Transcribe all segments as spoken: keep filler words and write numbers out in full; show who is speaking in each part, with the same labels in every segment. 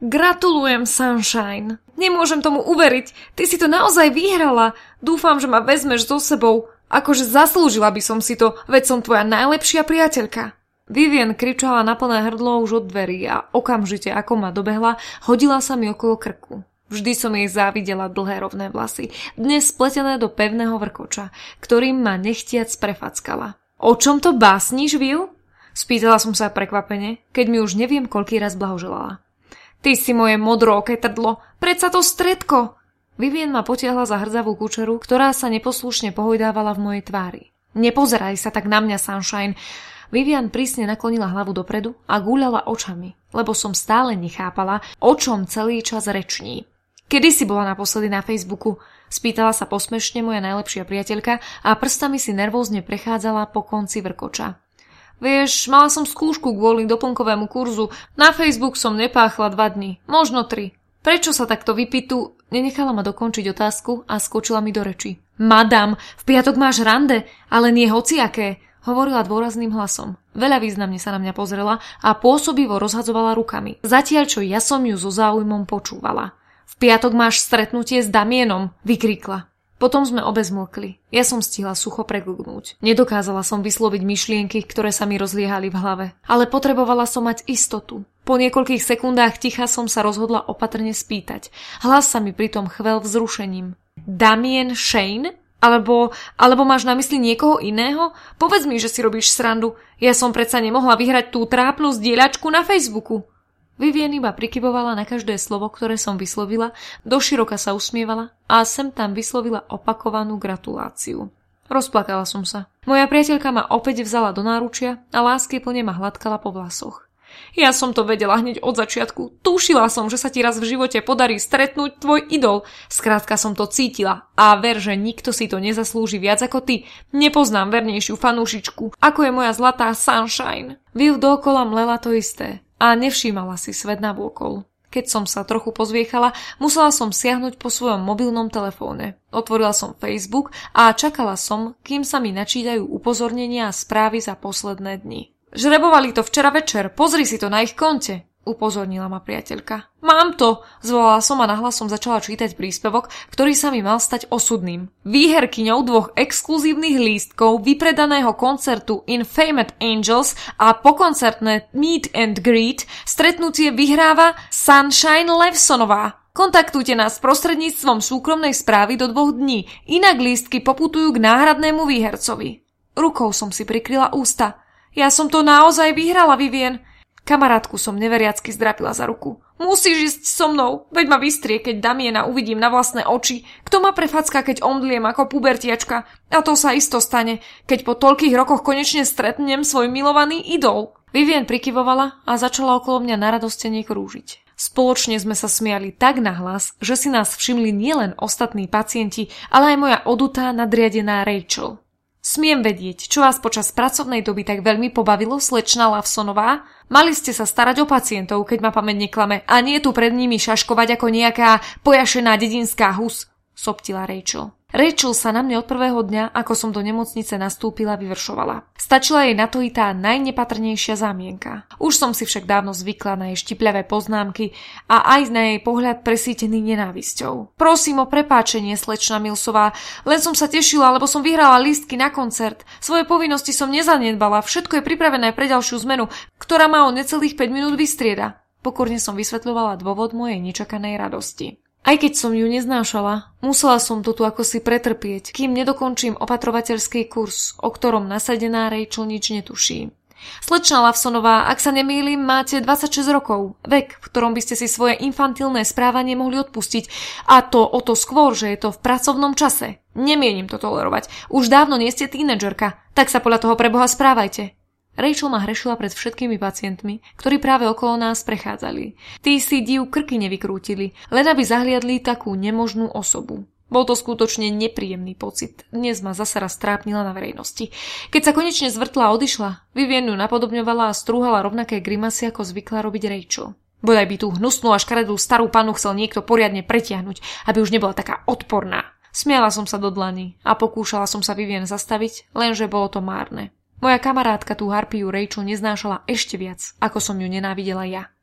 Speaker 1: Gratulujem, Sunshine. Nemôžem tomu uveriť. Ty si to naozaj vyhrala. Dúfam, že ma vezmeš so sebou. Akože zaslúžila by som si to, veď som tvoja najlepšia priateľka. Vivian kričala na plné hrdlo už od dverí a okamžite, ako ma dobehla, hodila sa mi okolo krku. Vždy som jej závidela dlhé rovné vlasy, dnes spletené do pevného vrkoča, ktorým ma nechtiac prefackala. O čom to básniš, Viu? Spýtala som sa prekvapene, keď mi už neviem koľký raz blahoželala. Ty si moje modrooké trdlo, predsa to stredko! Vivien ma potiahla za hrdzavú kučeru, ktorá sa neposlušne pohojdávala v mojej tvári. Nepozeraj sa tak na mňa, Sunshine. Vivian prísne naklonila hlavu dopredu a gúľala očami, lebo som stále nechápala, o čom celý čas reční. Kedy si bola naposledy na Facebooku? Spýtala sa posmešne moja najlepšia priateľka a prstami si nervózne prechádzala po konci vrkoča. Vieš, mala som skúšku kvôli doplnkovému kurzu. Na Facebook som nepáchla dva dni, možno tri. Prečo sa takto vypitu? Nenechala ma dokončiť otázku a skočila mi do reči. Madam, v piatok máš rande, ale nie hociaké, hovorila dôrazným hlasom. Veľa významne sa na mňa pozrela a pôsobivo rozhadzovala rukami, zatiaľ čo ja som ju so záujmom počúvala. V piatok máš stretnutie s Damienom, vykrikla. Potom sme obe zmlkli. Ja som stihla sucho preglgnúť. Nedokázala som vysloviť myšlienky, ktoré sa mi rozliehali v hlave. Ale potrebovala som mať istotu. Po niekoľkých sekundách ticha som sa rozhodla opatrne spýtať. Hlas sa mi pritom chvel vzrušením. Damien Shane? Alebo, alebo máš na mysli niekoho iného? Povedz mi, že si robíš srandu. Ja som predsa nemohla vyhrať tú trápnu zdieľačku na Facebooku. Vivian iba prikyvovala na každé slovo, ktoré som vyslovila, doširoka sa usmievala a sem tam vyslovila opakovanú gratuláciu. Rozplakala som sa. Moja priateľka ma opäť vzala do náručia a láskyplne ma hladkala po vlasoch. Ja som to vedela hneď od začiatku. Tušila som, že sa ti raz v živote podarí stretnúť tvoj idol. Skrátka som to cítila. A ver, že nikto si to nezaslúži viac ako ty. Nepoznám vernejšiu fanúšičku, ako je moja zlatá Sunshine. Viu dookola mlela to isté. A nevšímala si svet navôkol. Keď som sa trochu pozviechala, musela som siahnuť po svojom mobilnom telefóne. Otvorila som Facebook a čakala som, kým sa mi načítajú upozornenia a správy za posledné dni. Žrebovali to včera večer, pozri si to na ich konte, upozornila ma priateľka. Mám to, zvolala som a nahlas som začala čítať príspevok, ktorý sa mi mal stať osudným. Výherkyňou dvoch exkluzívnych lístkov vypredaného koncertu Infamed Angels a pokoncertné Meet and Greet stretnutie vyhráva Sunshine Levsonová. Kontaktujte nás prostredníctvom súkromnej správy do dvoch dní, inak lístky poputujú k náhradnému výhercovi. Rukou som si prikryla ústa. Ja som to naozaj vyhrala, Vivien. Kamarátku som neveriacky zdrapila za ruku. Musíš ísť so mnou, veď ma vystrie, keď Damiena uvidím na vlastné oči. Kto ma prefacká, keď omdliem ako pubertiačka? A to sa isto stane, keď po toľkých rokoch konečne stretnem svoj milovaný idol. Vivien prikyvovala a začala okolo mňa naradostene krúžiť. Spoločne sme sa smiali tak nahlas, že si nás všimli nielen ostatní pacienti, ale aj moja odutá nadriadená Rachel. Smiem vedieť, čo vás počas pracovnej doby tak veľmi pobavilo, slečna Lawsonová? Mali ste sa starať o pacientov, keď ma pamäť neklame, a nie tu pred nimi šaškovať ako nejaká pojašená dedinská hus, soptila Rachel. Rachel sa na mne od prvého dňa, ako som do nemocnice nastúpila, vyvršovala. Stačila jej na to i tá najnepatrnejšia zámienka. Už som si však dávno zvykla na jej štipľavé poznámky a aj na jej pohľad presýtený nenávisťou. Prosím o prepáčenie, slečna Millsová, len som sa tešila, lebo som vyhrala lístky na koncert. Svoje povinnosti som nezanedbala, všetko je pripravené pre ďalšiu zmenu, ktorá ma o necelých päť minút vystrieda. Pokorne som vysvetľovala dôvod mojej nečakanej radosti. Aj keď som ju neznášala, musela som to tu ako si pretrpieť, kým nedokončím opatrovateľský kurz, o ktorom nasadená Rachel nič netuší. Slečna Lawsonová, ak sa nemýlim, máte dvadsaťšesť rokov, vek, v ktorom by ste si svoje infantilné správanie mohli odpustiť, a to o to skôr, že je to v pracovnom čase. Nemienim to tolerovať, už dávno nie ste tínedžerka, tak sa podľa toho preboha správajte. Rachel ma hrešila pred všetkými pacientmi, ktorí práve okolo nás prechádzali. Tí si div krky nevykrútili, len aby zahliadli takú nemožnú osobu. Bol to skutočne nepríjemný pocit. Dnes ma zasa raz trápnila na verejnosti. Keď sa konečne zvrtla a odišla, Vivian ju napodobňovala a strúhala rovnaké grimasy, ako zvykla robiť Rachel. Bodaj by tú hnusnú a škaredú starú panu chcel niekto poriadne pretiahnuť, aby už nebola taká odporná. Smiala som sa do dlani a pokúšala som sa Vivian zastaviť, lenže bolo to márne. Moja kamarátka tú harpiu Rachel neznášala ešte viac, ako som ju nenávidela ja.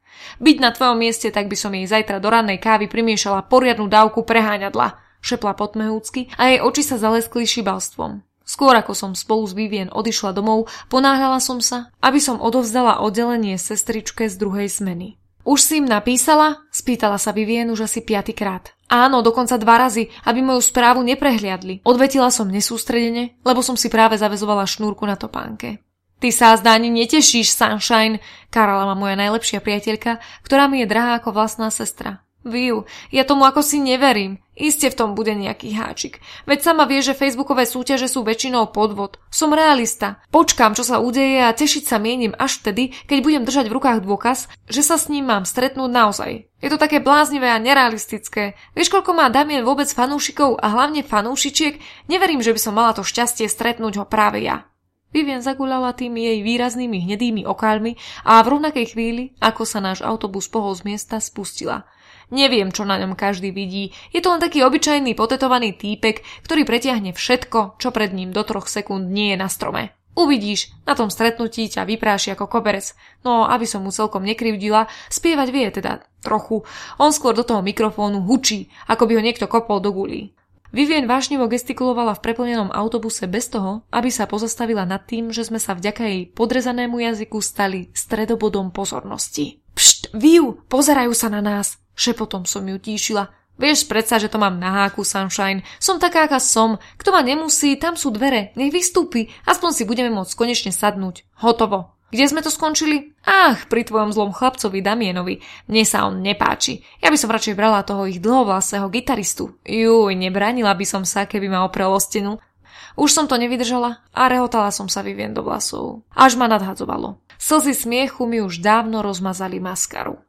Speaker 1: Byť na tvojom mieste, tak by som jej zajtra do rannej kávy primiešala poriadnu dávku preháňadla, šepla potmehúcky a jej oči sa zaleskli šibalstvom. Skôr ako som spolu s Vivien odišla domov, ponáhľala som sa, aby som odovzdala oddelenie sestričke z druhej smeny. Už si im napísala? Spýtala sa Vivien už asi piatykrát. Áno, dokonca dva razy, aby moju správu neprehliadli. Odvetila som nesústredene, lebo som si práve zaväzovala šnúrku na topánke. Ty sa zdá ani netešíš, Sunshine, kárala ma moja najlepšia priateľka, ktorá mi je drahá ako vlastná sestra. Viu, ja tomu ako si neverím. Iste v tom bude nejaký háčik. Veď sama vie, že facebookové súťaže sú väčšinou podvod. Som realista. Počkám, čo sa udeje a tešiť sa mienim až vtedy, keď budem držať v rukách dôkaz, že sa s ním mám stretnúť naozaj. Je to také bláznivé a nerealistické. Vieš, koľko má Damien vôbec fanúšikov a hlavne fanúšičiek? Neverím, že by som mala to šťastie stretnúť ho práve ja. Vivien zaguľala tými jej výraznými hnedými okálmi a v rovnakej chvíli, ako sa náš autobus pohol z miesta, spustila. Neviem, čo na ňom každý vidí. Je to len taký obyčajný potetovaný týpek, ktorý pretiahne všetko, čo pred ním do troch sekúnd nie je na strome. Uvidíš, na tom stretnutí ťa vypráši ako koberec. No, aby som mu celkom nekrivdila, spievať vie teda trochu. On skôr do toho mikrofónu hučí, ako by ho niekto kopol do gulí. Vivien vášnivo gestikulovala v preplnenom autobuse bez toho, aby sa pozastavila nad tým, že sme sa vďaka jej podrezanému jazyku stali stredobodom pozornosti. Pšt, Viu, pozerajú sa na nás. Šepotom som ju tíšila. Vieš predsa, že to mám na háku, Sunshine. Som taká, aká som. Kto ma nemusí, tam sú dvere. Nech vystúpi. Aspoň si budeme môcť konečne sadnúť. Hotovo. Kde sme to skončili? Ach, pri tvojom zlom chlapcovi Damienovi. Mne sa on nepáči. Ja by som radšej brala toho ich dlhovlasého gitaristu. Juj, nebránila by som sa, keby ma oprel o stenu. Už som to nevydržala a rehotala som sa Vivien do vlasov. Až ma nadhadzovalo. Slzy smiechu mi už dávno rozmazali maskaru.